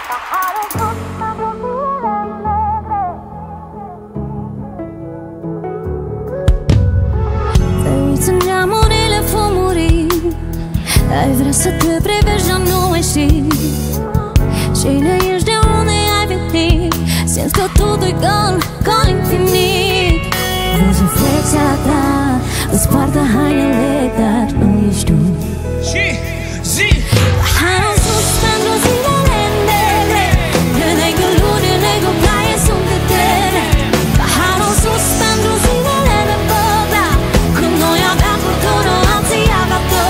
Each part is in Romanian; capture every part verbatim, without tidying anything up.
Ai vrea să te privești, dar nu mai știi cine ești, de unde ai venit. Simți că totul-i gol, gol infinit. Văzut flexia ta, îți poartă hainele, dar nu ești tu. Și zi! Paharul sus pentru zilele negre, de negru luni, de negru ploaie sunt eterne. Paharul sus pentru zilele de băbla, când noi aveam furtună, alții aveau tot.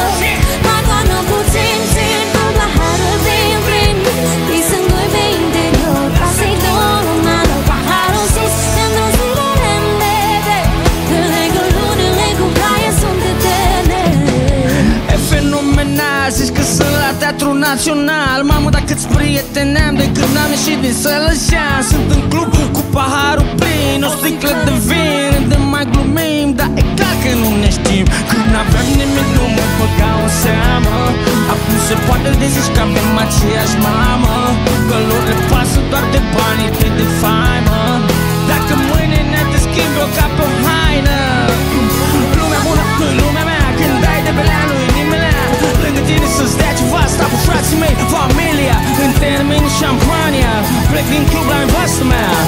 Zici că sunt la Teatru Național. Mamă, dar câți prieteni am de când am ieșit din Sălășan. Sunt în club cu paharul plin, o sticlă de vin, de mai glumim, dar e clar că nu ne știm. Când n-aveam nimic nu mă băgau în seamă. Acum se poate de zici că avem aceeași mamă, că lor le pasă doar de banii tăi de faimă. Dacă mâine ne te schimbi o ca pe o haină, lumea bună nu-i lumea mea. Când dai de belea nu-i nimeni lângă tine să-ți dea ceva. Stau cu frații mei, familia, când termin șampania, plec din club la nevastă mea.